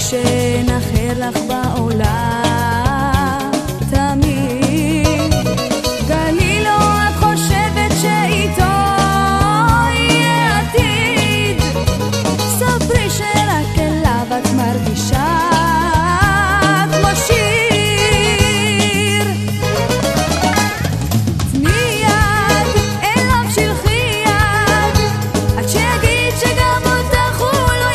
שאין אחר לך בעולם תמיד. גלי לו את חושבת שאיתו יהיה עתיד, ספרי שרק אליו את מרגישה כמו שיר. תני יד אליו, שלחי יד, עד שיגיד שגם אותך הוא לא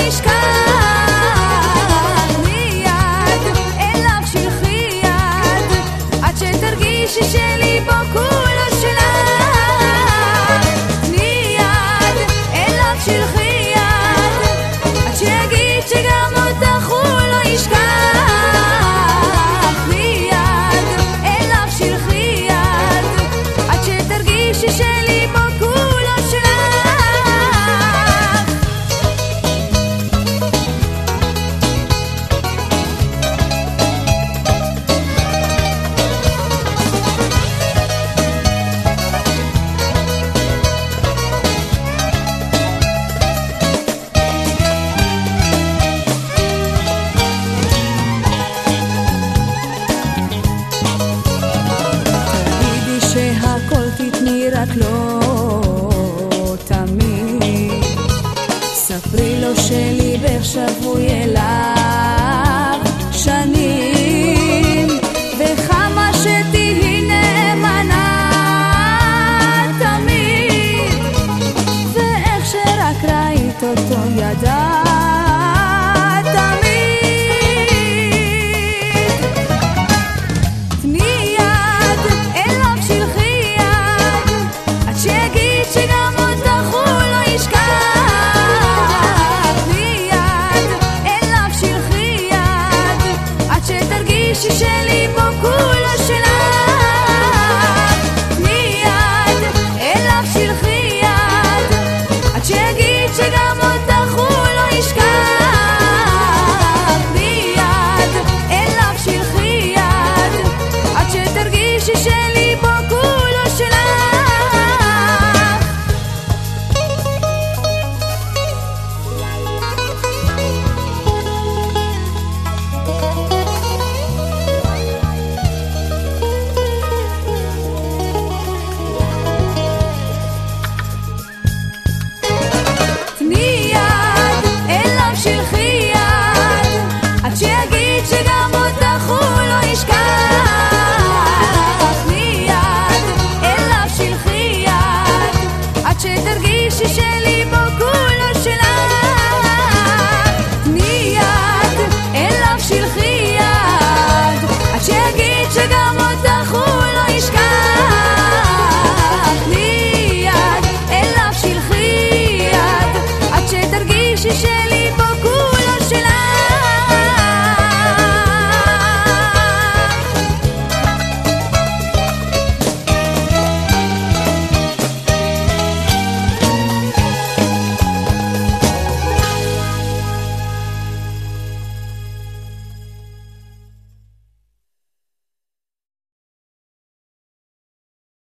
ישכח. תני יד אליו, שלחי יד, עד שתרגישי שליבו כולו שלך. תני יד אליו, שלחי יד, עד שיגיד שגם אותך הוא לא ישכח. תני יד אליו, שלחי יד, עד שתרגישי שליבו כולו שלך. תגידי שהכל תתני רק לא תמיד, ספרי לו שליבך שבוי אליו שנים, וכמה שתהי נאמנה תמיד, ואיך שרק ראית אותו ידעת